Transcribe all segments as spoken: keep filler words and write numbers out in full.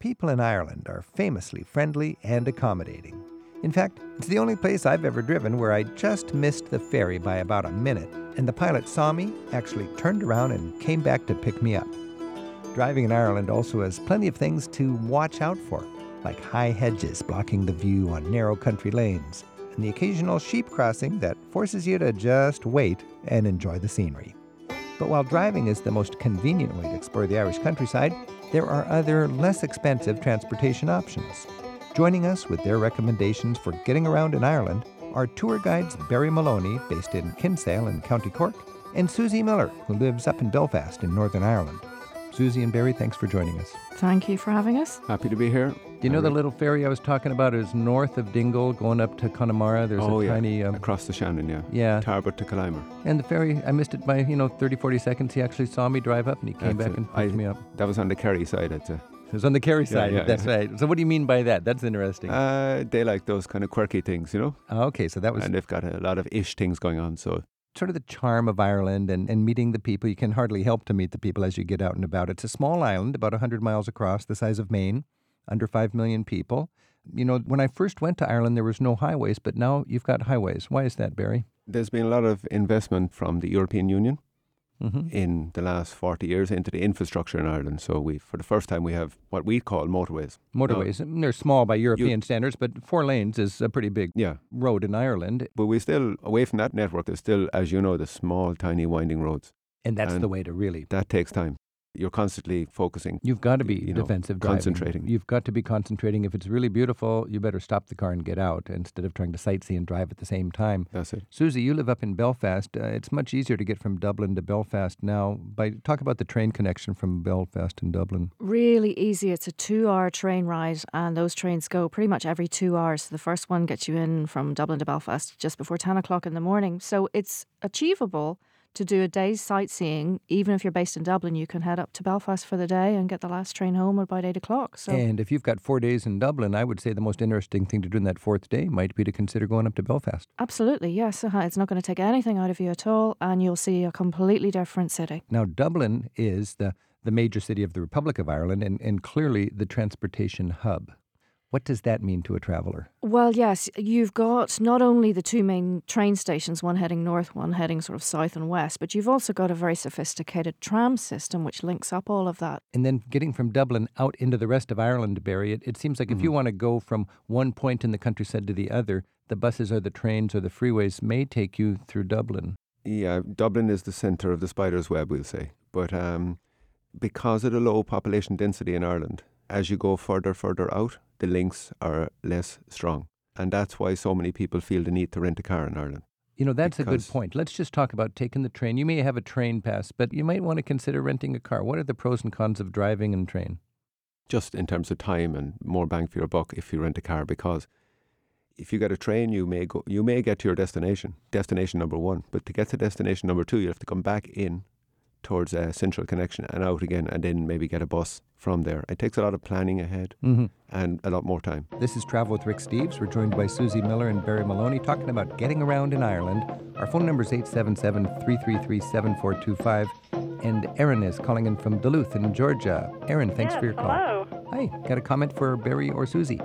people in Ireland are famously friendly and accommodating. In fact, it's the only place I've ever driven where I just missed the ferry by about a minute, and the pilot saw me, actually turned around and came back to pick me up. Driving in Ireland also has plenty of things to watch out for, like high hedges blocking the view on narrow country lanes, and the occasional sheep crossing that forces you to just wait and enjoy the scenery. But while driving is the most convenient way to explore the Irish countryside, there are other less expensive transportation options. Joining us with their recommendations for getting around in Ireland are tour guides Barry Maloney, based in Kinsale in County Cork, and Susie Miller, who lives up in Belfast in Northern Ireland. Susie and Barry, thanks for joining us. Thank you for having us. Happy to be here. Do you know the little ferry I was talking about is north of Dingle, going up to Connemara? There's oh, a yeah. tiny... Um, Across the Shannon, yeah. Yeah. Tarbert to Collimer. And the ferry, I missed it by, you know, thirty, forty seconds. He actually saw me drive up and he came That's back it. and picked I, me up. That was on the Kerry side, I'd say. It was on the Kerry side, yeah, that's yeah. right. So what do you mean by that? That's interesting. Uh, they like those kind of quirky things, you know? Oh, okay, so that was... And they've got a lot of ish things going on, so... Sort of the charm of Ireland and, and meeting the people. You can hardly help to meet the people as you get out and about. It's a small island, about one hundred miles across, the size of Maine, under five million people. You know, when I first went to Ireland, there was no highways, but now you've got highways. Why is that, Barry? There's been a lot of investment from the European Union mm-hmm. in the last forty years into the infrastructure in Ireland. So we, for the first time, we have what we call motorways. Motorways. Now, they're small by European you, standards, but four lanes is a pretty big yeah. road in Ireland. But we still, away from that network, there's still, as you know, the small, tiny, winding roads. And that's and the way to really... That takes time. You're constantly focusing. You've got to be you know, defensive driving. Concentrating. You've got to be concentrating. If it's really beautiful, you better stop the car and get out instead of trying to sightsee and drive at the same time. That's it. Susie, you live up in Belfast. Uh, it's much easier to get from Dublin to Belfast now. By Talk about the train connection from Belfast and Dublin. Really easy. It's a two-hour train ride, and those trains go pretty much every two hours. The first one gets you in from Dublin to Belfast just before ten o'clock in the morning. So it's achievable to do a day's sightseeing. Even if you're based in Dublin, you can head up to Belfast for the day and get the last train home at about eight o'clock. So. And if you've got four days in Dublin, I would say the most interesting thing to do in that fourth day might be to consider going up to Belfast. Absolutely, yes. Uh-huh. It's not going to take anything out of you at all, and you'll see a completely different city. Now, Dublin is the, the major city of the Republic of Ireland and, and clearly the transportation hub. What does that mean to a traveller? Well, yes, you've got not only the two main train stations, one heading north, one heading sort of south and west, but you've also got a very sophisticated tram system which links up all of that. And then getting from Dublin out into the rest of Ireland, Barry, it, it seems like mm-hmm. if you want to go from one point in the countryside to the other, the buses or the trains or the freeways may take you through Dublin. Yeah, Dublin is the centre of the spider's web, we'll say. But um, because of the low population density in Ireland, as you go further, further out, the links are less strong. And that's why so many people feel the need to rent a car in Ireland. You know, that's because a good point. Let's just talk about taking the train. You may have a train pass, but you might want to consider renting a car. What are the pros and cons of driving and train? Just in terms of time and more bang for your buck if you rent a car, because if you get a train, you may go, you may get to your destination, destination number one. But to get to destination number two, you have to come back in towards a central connection and out again, and then maybe get a bus from there. It takes a lot of planning ahead mm-hmm. and a lot more time. This is Travel with Rick Steves. We're joined by Susie Miller and Barry Maloney talking about getting around in Ireland. Our phone number is eight seven seven, three three three, seven four two five. And Erin is calling in from Duluth in Georgia. Erin, thanks yes, for your call. Hello. Hi. Got a comment for Barry or Susie?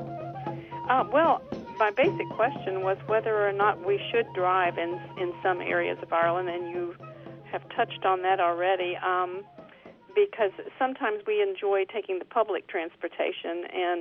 Uh, well, my basic question was whether or not we should drive in in some areas of Ireland, and you have touched on that already, um, because sometimes we enjoy taking the public transportation, and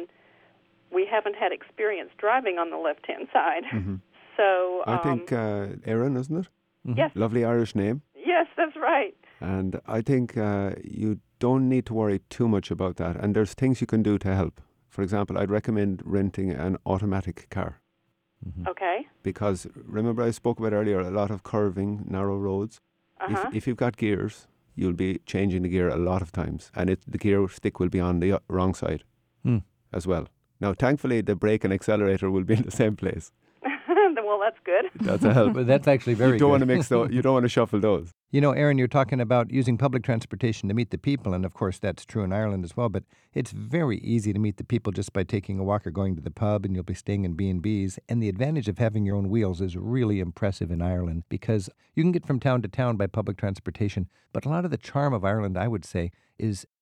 we haven't had experience driving on the left-hand side. Mm-hmm. So I um, think uh, Erin, isn't it? Mm-hmm. Yes. Lovely Irish name. Yes, that's right. And I think uh, you don't need to worry too much about that. And there's things you can do to help. For example, I'd recommend renting an automatic car. Mm-hmm. Okay. Because remember I spoke about earlier, a lot of curving, narrow roads. Uh-huh. If, if you've got gears, you'll be changing the gear a lot of times. And it, the gear stick will be on the wrong side mm. as well. Now, thankfully, the brake and accelerator will be in the same place. Well, that's good. That's a help. But that's actually very You don't good. want to mix those. You don't want to shuffle those. You know, Erin, you're talking about using public transportation to meet the people, and of course that's true in Ireland as well, but it's very easy to meet the people just by taking a walk or going to the pub, and you'll be staying in B and B's. And the advantage of having your own wheels is really impressive in Ireland because you can get from town to town by public transportation, but a lot of the charm of Ireland, I would say, is out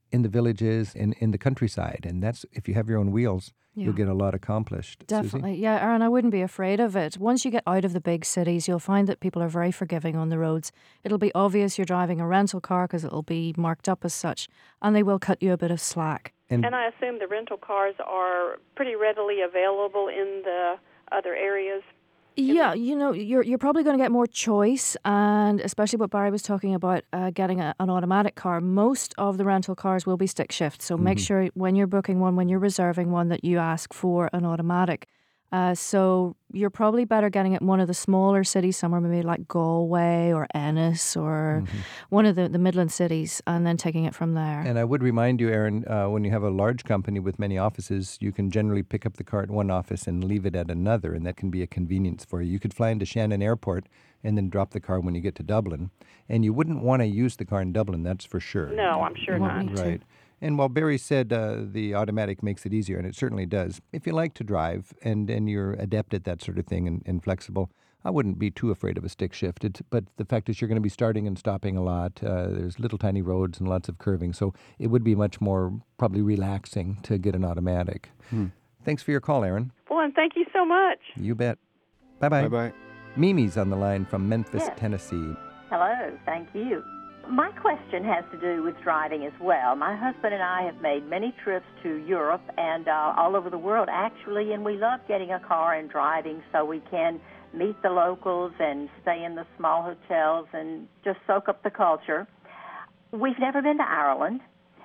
in the villages and in the countryside. And that's, if you have your own wheels, Yeah. you'll get a lot accomplished. Definitely. Susie? Yeah, Aaron, I wouldn't be afraid of it. Once you get out of the big cities, you'll find that people are very forgiving on the roads. It'll be obvious you're driving a rental car because it'll be marked up as such, and they will cut you a bit of slack. And, And I assume the rental cars are pretty readily available in the other areas. Yeah, you know, you're you're probably going to get more choice, and especially what Barry was talking about, uh, getting a, an automatic car. Most of the rental cars will be stick shift, so make sure when you're booking one, when you're reserving one, that you ask for an automatic. Uh, so you're probably better getting it in one of the smaller cities, somewhere maybe like Galway or Ennis or one of the, the Midland cities, and then taking it from there. And I would remind you, Aaron, uh, when you have a large company with many offices, you can generally pick up the car at one office and leave it at another, and that can be a convenience for you. You could fly into Shannon Airport and then drop the car when you get to Dublin. And you wouldn't want to use the car in Dublin, that's for sure. No, I'm sure You won't not. need to. Right. And while Barry said uh, the automatic makes it easier, and it certainly does, if you like to drive and, and you're adept at that sort of thing and, and flexible, I wouldn't be too afraid of a stick shift. It, but the fact is you're going to be starting and stopping a lot. Uh, there's little tiny roads and lots of curving, so it would be much more probably relaxing to get an automatic. Hmm. Thanks for your call, Aaron. Well, and thank you so much. You bet. Bye-bye. Bye-bye. Mimi's on the line from Memphis, Yes. Tennessee. Hello, thank you. My question has to do with driving as well. My husband and I have made many trips to Europe and uh, all over the world, actually, and we love getting a car and driving so we can meet the locals and stay in the small hotels and just soak up the culture. We've never been to Ireland.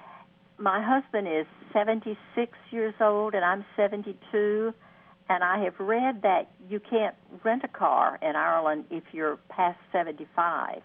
My husband is seventy-six years old, and I'm seventy-two, and I have read that you can't rent a car in Ireland if you're past seventy-five.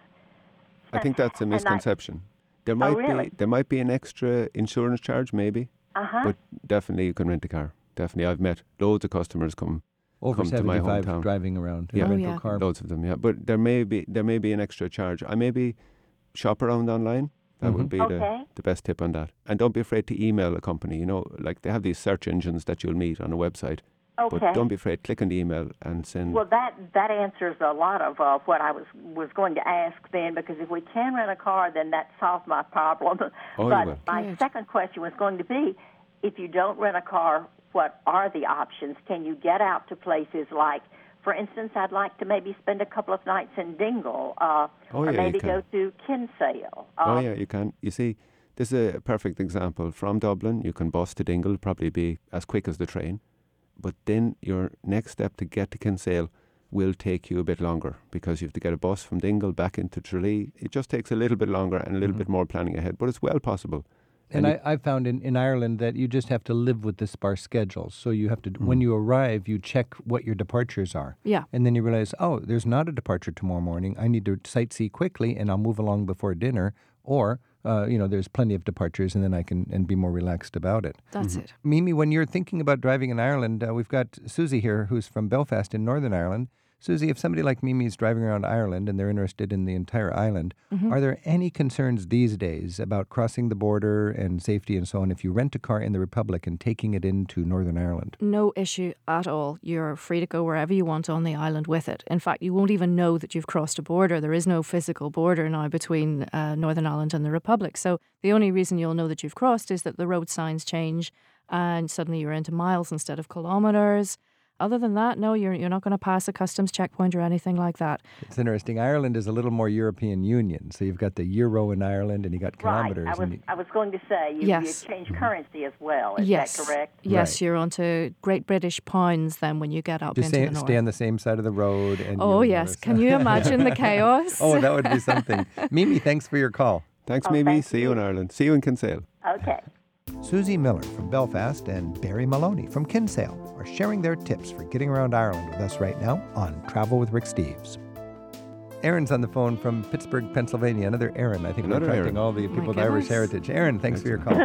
I think that's a And I- misconception. There might really? be there might be an extra insurance charge, maybe, Uh-huh. but definitely you can rent a car. Definitely, I've met loads of customers come, Over come to my seventy-five hometown. driving around in Yeah. a Oh, rental yeah. car. Loads of them, yeah. But there may be there may be an extra charge. I maybe shop around online. That would be the, Okay. the best tip on that. And don't be afraid to email a company. You know, like they have these search engines that you'll meet on a website. Okay. But don't be afraid. Click on the email and send. Well, that that answers a lot of uh, what I was was going to ask then, because if we can rent a car, then that solves my problem. Oh, you but will. my Good. second question was going to be, if you don't rent a car, what are the options? Can you get out to places like, for instance, I'd like to maybe spend a couple of nights in Dingle, uh, Oh, or yeah, you maybe can. go to Kinsale. Uh, Oh, yeah, you can. You see, this is a perfect example. From Dublin, you can bus to Dingle, probably be as quick as the train. But then your next step to get to Kinsale will take you a bit longer, because you have to get a bus from Dingle back into Tralee. It just takes a little bit longer and a little bit more planning ahead, but it's well possible. And And I, I found in, in Ireland that you just have to live with the sparse schedule. So you have to, when you arrive, you check what your departures are. Yeah. And then you realize, oh, there's not a departure tomorrow morning. I need to sightsee quickly and I'll move along before dinner. Or, uh, you know, there's plenty of departures and then I can and be more relaxed about it. That's it. Mimi, when you're thinking about driving in Ireland, uh, we've got Susie here who's from Belfast in Northern Ireland. Susie, if somebody like Mimi is driving around Ireland and they're interested in the entire island, are there any concerns these days about crossing the border and safety and so on if you rent a car in the Republic and taking it into Northern Ireland? No issue at all. You're free to go wherever you want on the island with it. In fact, you won't even know that you've crossed a border. There is no physical border now between uh, Northern Ireland and the Republic. So the only reason you'll know that you've crossed is that the road signs change and suddenly you're into miles instead of kilometres. Other than that, no, you're you're not going to pass a customs checkpoint or anything like that. It's interesting. Ireland is a little more European Union. So you've got the euro in Ireland and you got right. kilometres. I was and you, I was going to say you, Yes. you change currency as well. Is yes, that correct? yes, Right. you're onto Great British pounds then when you get up just into stay, the north. stay on the same side of the road. And Oh you yes, notice- can you imagine the chaos? Oh, that would be something. Mimi, thanks for your call. Thanks, Oh, Mimi. thank See you you. in Ireland. See you in Kinsale. Okay. Susie Miller from Belfast and Barry Maloney from Kinsale are sharing their tips for getting around Ireland with us right now on Travel with Rick Steves. Aaron's on the phone from Pittsburgh, Pennsylvania. Another Aaron. I think Another we're attracting Aaron. all the Oh my people with Irish goodness. heritage. Aaron, thanks for your call.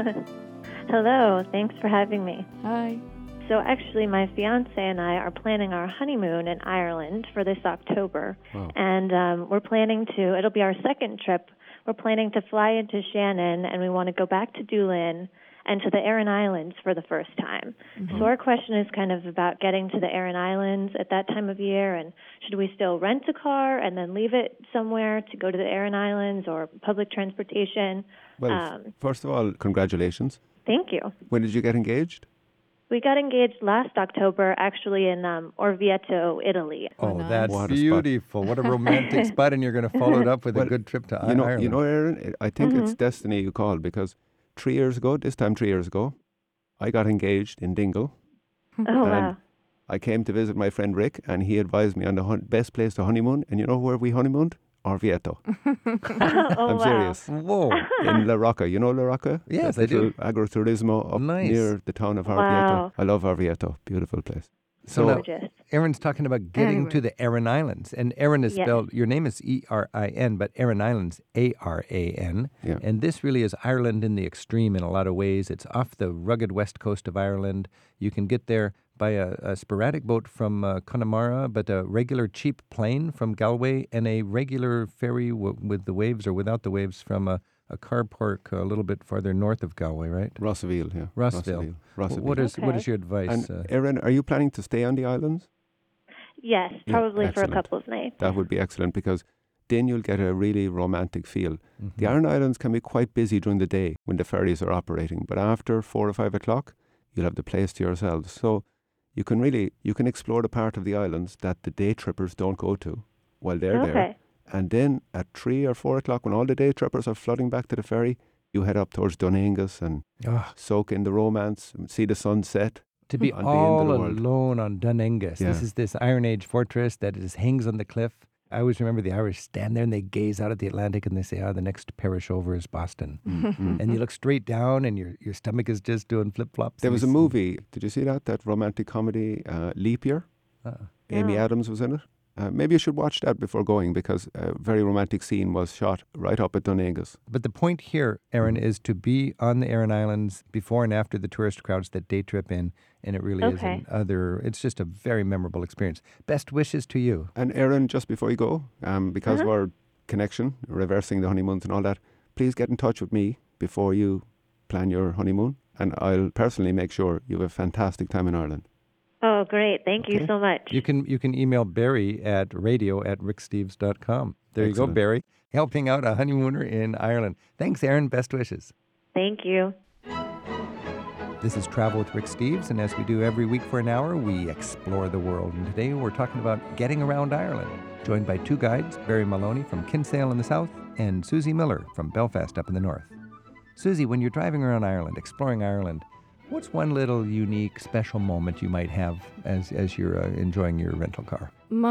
Hello, thanks for having me. Hi. So actually, my fiance and I are planning our honeymoon in Ireland for this October. Wow. And um, we're planning to, it'll be our second trip. We're planning to fly into Shannon, and we want to go back to Doolin and to the Aran Islands for the first time. Mm-hmm. So our question is kind of about getting to the Aran Islands at that time of year, and should we still rent a car and then leave it somewhere to go to the Aran Islands, or public transportation? Well, Um, first of all, congratulations. Thank you. When did you get engaged? We got engaged last October, actually in um, Orvieto, Italy. Oh, nice. that's What a spot. beautiful. What a romantic spot. And you're going to follow it up with Well, a good trip to You know, Ireland. you know, Aaron, I think it's Mhm. destiny you called, because three years ago, this time three years ago, I got engaged in Dingle. Oh, wow. And I came to visit my friend Rick, and he advised me on the hun- best place to honeymoon. And you know where we honeymooned? Orvieto. oh, I'm wow. serious. Whoa. In La Rocca. You know La Rocca? Yes, That I do. little agriturismo up Nice. near the town of Orvieto. Wow. I love Orvieto. Beautiful place. So So, now, Gorgeous. Erin's talking about getting Anyway. to the Aran Islands. And Erin is Yes. spelled, your name is E R I N, but Aran Islands, A R A N. Yeah. And this really is Ireland in the extreme in a lot of ways. It's off the rugged west coast of Ireland. You can get there by a, a sporadic boat from uh, Connemara, but a regular cheap plane from Galway, and a regular ferry w- with the waves or without the waves from a, a car park a little bit farther north of Galway, right? Rossville, yeah. Rossville. Rossville. What is what Okay. is your advice? And uh, Erin, are you planning to stay on the islands? Yes, Yeah, probably for a excellent. couple of nights. That would be excellent, because then you'll get a really romantic feel. mhm. The Aran Islands can be quite busy during the day when the ferries are operating, but after four or five o'clock, you'll have the place to yourselves. So you can really, you can explore the part of the islands that the day trippers don't go to while they're there. Okay. And then at three or four o'clock, when all the day trippers are flooding back to the ferry, you head up towards Dunangus and Ah, soak in the romance, and see the sunset. to be On the end all of the world. alone on Dunangus. Yeah. This is this Iron Age fortress that just hangs on the cliff. I always remember the Irish stand there and they gaze out at the Atlantic and they say, ah, the next parish over is Boston. Mm. And you look straight down and your, your stomach is just doing flip-flops. There and was a you see- movie, did you see that? That romantic comedy, uh, Leap Year? Uh-uh. Amy No. Adams was in it. Uh, maybe you should watch that before going, because a very romantic scene was shot right up at Dunangus. But the point here, Aaron, Mm. is to be on the Aran Islands before and after the tourist crowds that day trip in. And it really is Okay. an other, it's just a very memorable experience. Best wishes to you. And Erin, just before you go, um, because Uh-huh. of our connection, reversing the honeymoons and all that, please get in touch with me before you plan your honeymoon, and I'll personally make sure you have a fantastic time in Ireland. Oh, great. Thank you Okay. so much. You can you can email Barry at radio at ricksteves dot com. There you go, Excellent. Barry, helping out a honeymooner in Ireland. Thanks, Aaron. Best wishes. Thank you. This is Travel with Rick Steves, and as we do every week for an hour, we explore the world. And today we're talking about getting around Ireland, joined by two guides, Barry Maloney from Kinsale in the south and Susie Miller from Belfast up in the north. Susie, when you're driving around Ireland, exploring Ireland, what's one little unique, special moment you might have as as you're uh, enjoying your rental car?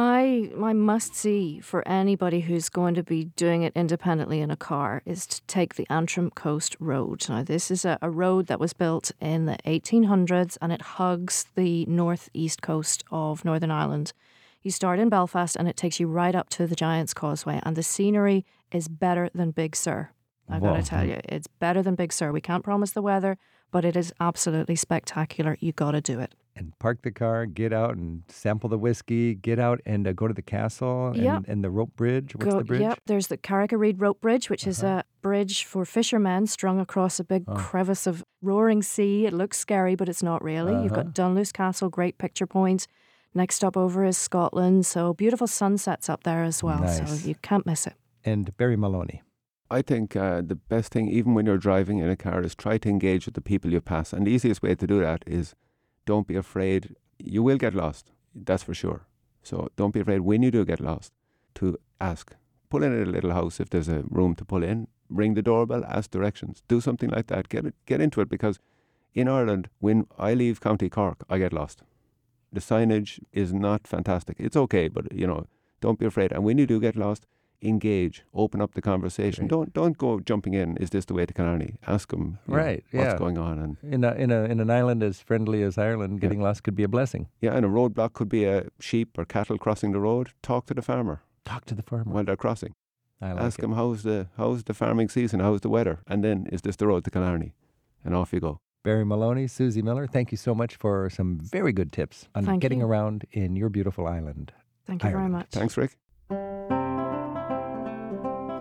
My my must see for anybody who's going to be doing it independently in a car is to take the Antrim Coast Road. Now, this is a, a road that was built in the eighteen hundreds and it hugs the northeast coast of Northern Ireland. You start in Belfast and it takes you right up to the Giant's Causeway, and the scenery is better than Big Sur. I've got Wow. to tell you, it's better than Big Sur. We can't promise the weather, but it is absolutely spectacular. You got to do it. And park the car, get out and sample the whiskey, get out and uh, go to the castle and, Yep. and the rope bridge. What's Go- the bridge? Yep, there's the Carrick-a-Reed Rope Bridge, which is a bridge for fishermen strung across a big Oh. crevice of roaring sea. It looks scary, but it's not really. You've Uh-huh. got Dunluce Castle, great picture point. Next stop over is Scotland, so beautiful sunsets up there as well. Nice. So you can't miss it. And Barry Maloney. I think uh, the best thing, even when you're driving in a car, is try to engage with the people you pass. And the easiest way to do that is don't be afraid. You will get lost, that's for sure. So don't be afraid when you do get lost to ask. Pull in at a little house if there's a room to pull in. Ring the doorbell, ask directions. Do something like that. Get it, get into it, because in Ireland, when I leave County Cork, I get lost. The signage is not fantastic. It's okay, but, you know, don't be afraid. And when you do get lost, engage, open up the conversation. Right. Don't don't go jumping in. Is this the way to Killarney? Ask them Right, what's yeah. going on, and In a, in a in an island as friendly as Ireland, Yeah. getting lost could be a blessing. yeah, and a roadblock could be a sheep or cattle crossing the road. Talk to the farmer Talk to the farmer. while they're crossing. I like Ask it. him how's the how's the farming season, how's the weather, and then is this the road to Killarney? And off you go. Barry Maloney, Susie Miller, thank you so much for some very good tips on Thank getting you. around in your beautiful island. Thank you very Ireland. much. Thanks, Rick.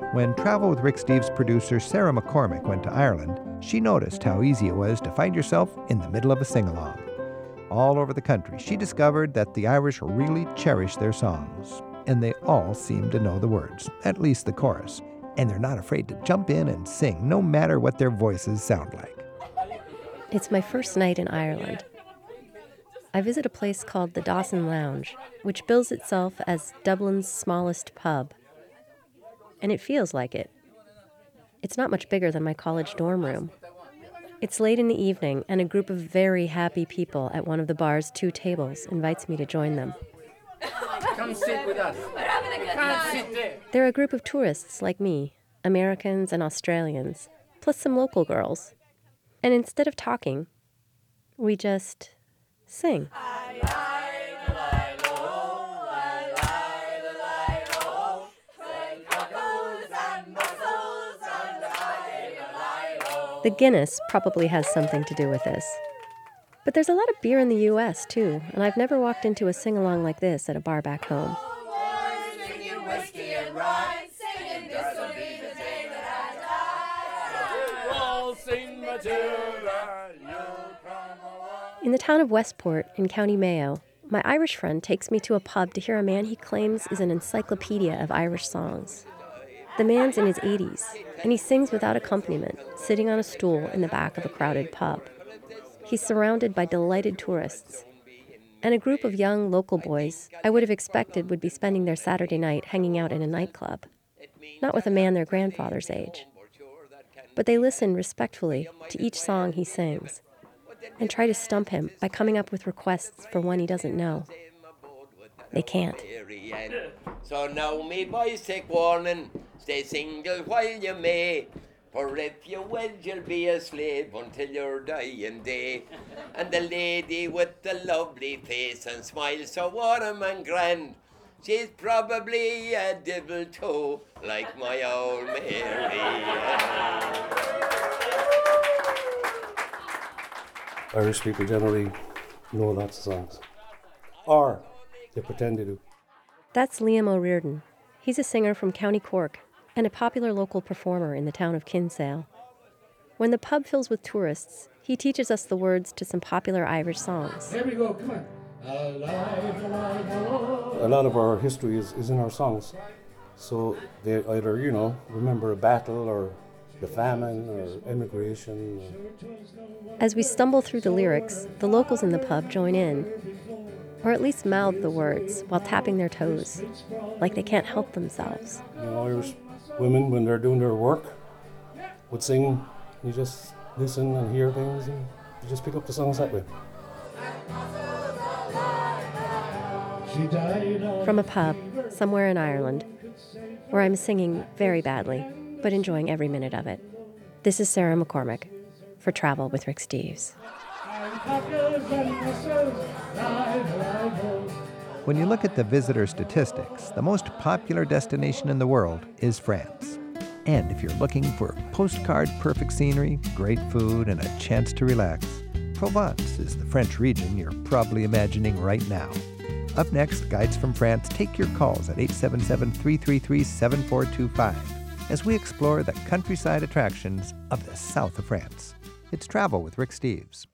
When Travel with Rick Steves producer Sarah McCormick went to Ireland, she noticed how easy it was to find yourself in the middle of a sing-along. All over the country, she discovered that the Irish really cherish their songs, and they all seem to know the words, at least the chorus, and they're not afraid to jump in and sing, no matter what their voices sound like. It's my first night in Ireland. I visit a place called the Dawson Lounge, which bills itself as Dublin's smallest pub. And it feels like it. It's not much bigger than my college dorm room. It's late in the evening, and a group of very happy people at one of the bar's two tables invites me to join them. Come sit with us. Can't sit there. They're a group of tourists like me, Americans and Australians, plus some local girls. And instead of talking, we just sing. The Guinness probably has something to do with this. But there's a lot of beer in the U S too, and I've never walked into a sing-along like this at a bar back home. In the town of Westport in County Mayo, my Irish friend takes me to a pub to hear a man he claims is an encyclopedia of Irish songs. The man's in his eighties, and he sings without accompaniment, sitting on a stool in the back of a crowded pub. He's surrounded by delighted tourists, and a group of young local boys I would have expected would be spending their Saturday night hanging out in a nightclub, not with a man their grandfather's age. But they listen respectfully to each song he sings, and try to stump him by coming up with requests for one he doesn't know. They can't. So now me boys take warning, stay single while you may, for if you wed you'll be a slave until your dying day. And the lady with the lovely face and smile so warm and grand, she's probably a devil too, like my old Mary. Irish people generally know lots of songs, or they pretend they do. That's Liam O'Riordan. He's a singer from County Cork and a popular local performer in the town of Kinsale. When the pub fills with tourists, he teaches us the words to some popular Irish songs. Here we go, come on. Alive, alive, alive. A lot of our history is, is in our songs. So they either, you know, remember a battle or the famine or emigration. Or... As we stumble through the lyrics, the locals in the pub join in, or at least mouth the words while tapping their toes, like they can't help themselves. You know, Irish women, when they're doing their work, would sing. You just listen and hear things, and you just pick up the songs that way. From a pub somewhere in Ireland, where I'm singing very badly, but enjoying every minute of it. This is Sarah McCormick for Travel with Rick Steves. When you look at the visitor statistics, the most popular destination in the world is France. And if you're looking for postcard-perfect scenery, great food, and a chance to relax, Provence is the French region you're probably imagining right now. Up next, Guides from France take your calls at eight seven seven, three three three, seven four two five as we explore the countryside attractions of the south of France. It's Travel with Rick Steves.